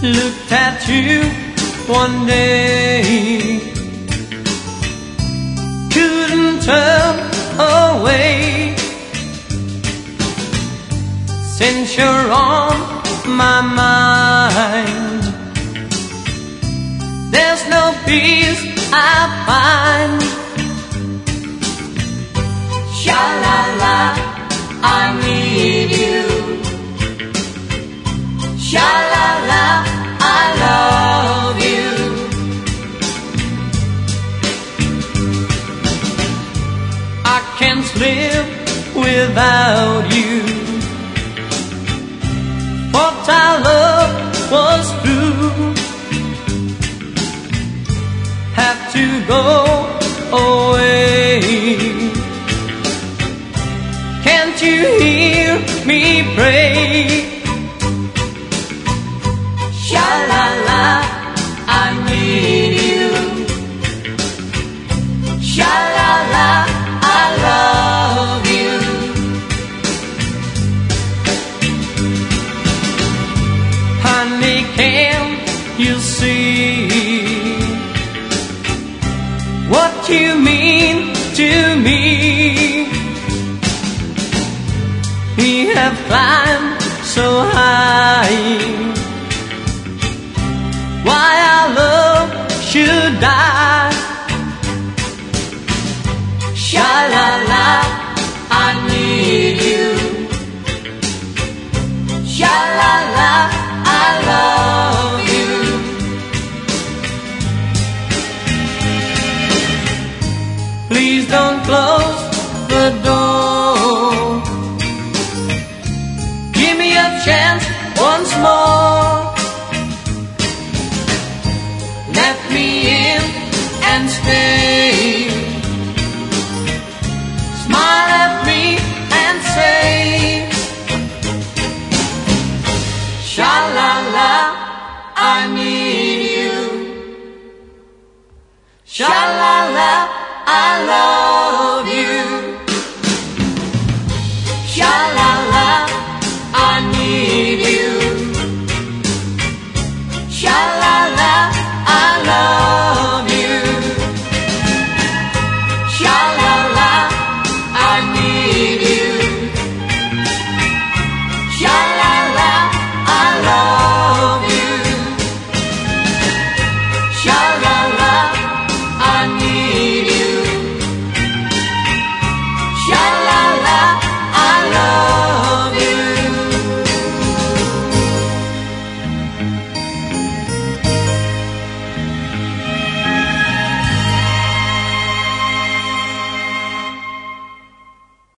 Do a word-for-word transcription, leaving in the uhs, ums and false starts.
looked at you one day, couldn't turn away. Since you're on my mind, there's no peace I find. Sha-la-la, I need you. Sha-la-la, I love you. I can't live without you. What our love was through, have to go away. Can't you hear me pray? Sha-la-la, I need you. Sha-la-la, I love you. Honey, can't you see what you mean to me? We have climbed so high, why our love should die? Sha-la-la, I need you. Sha-la-la, I love you. Please don't close the door. Give me a chance once more. Let me in and stay. Smile at me and say, sha-la-la, I need you. Sha-la-la, I love you.